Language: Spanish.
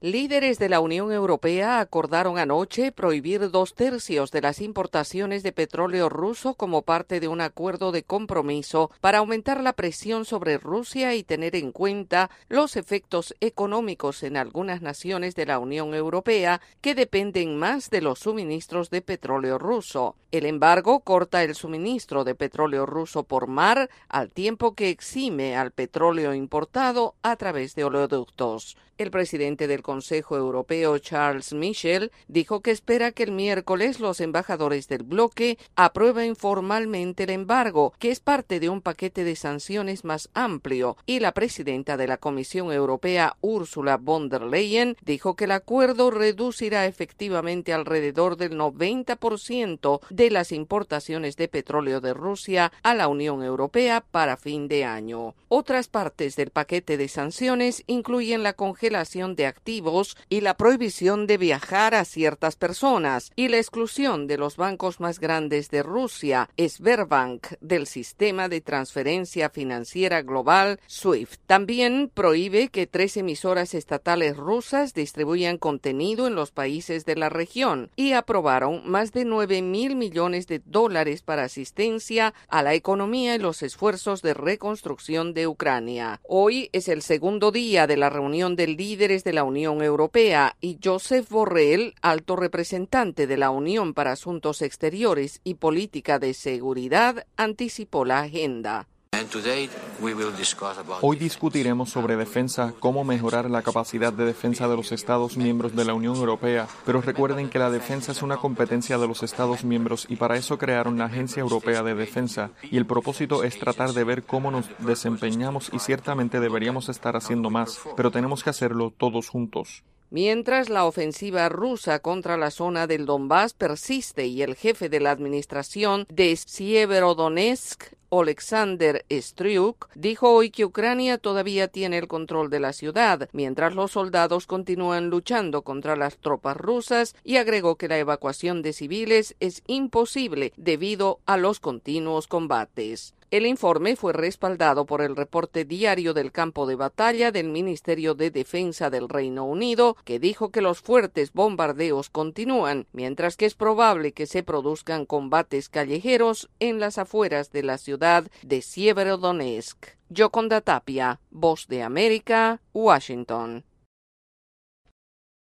Líderes de la Unión Europea acordaron anoche prohibir 2/3 de las importaciones de petróleo ruso como parte de un acuerdo de compromiso para aumentar la presión sobre Rusia y tener en cuenta los efectos económicos en algunas naciones de la Unión Europea que dependen más de los suministros de petróleo ruso. El embargo corta el suministro de petróleo ruso por mar al tiempo que exime al petróleo importado a través de oleoductos. El presidente del Consejo Europeo, Charles Michel, dijo que espera que el miércoles los embajadores del bloque aprueben formalmente el embargo, que es parte de un paquete de sanciones más amplio, y la presidenta de la Comisión Europea, Ursula von der Leyen, dijo que el acuerdo reducirá efectivamente alrededor del 90% de las importaciones de petróleo de Rusia a la Unión Europea para fin de año. Otras partes del paquete de sanciones incluyen la congelación de activos y la prohibición de viajar a ciertas personas y la exclusión de los bancos más grandes de Rusia, Sberbank, del sistema de transferencia financiera global SWIFT. También prohíbe que 3 emisoras estatales rusas distribuyan contenido en los países de la región y aprobaron más de $9.000 millones para asistencia a la economía y los esfuerzos de reconstrucción de Ucrania. Hoy es el segundo día de la reunión del líderes de la Unión Europea y Josep Borrell, alto representante de la Unión para Asuntos Exteriores y Política de Seguridad, anticipó la agenda. Hoy discutiremos sobre defensa, cómo mejorar la capacidad de defensa de los Estados miembros de la Unión Europea, pero recuerden que la defensa es una competencia de los Estados miembros y para eso crearon la Agencia Europea de Defensa, y el propósito es tratar de ver cómo nos desempeñamos y ciertamente deberíamos estar haciendo más, pero tenemos que hacerlo todos juntos. Mientras la ofensiva rusa contra la zona del Donbass persiste y el jefe de la administración de Sievierodonetsk, Oleksandr Striuk, dijo hoy que Ucrania todavía tiene el control de la ciudad, mientras los soldados continúan luchando contra las tropas rusas, y agregó que la evacuación de civiles es imposible debido a los continuos combates. El informe fue respaldado por el reporte diario del campo de batalla del Ministerio de Defensa del Reino Unido, que dijo que los fuertes bombardeos continúan, mientras que es probable que se produzcan combates callejeros en las afueras de la ciudad de Sievierodonetsk. Yoconda Tapia, Voz de América, Washington.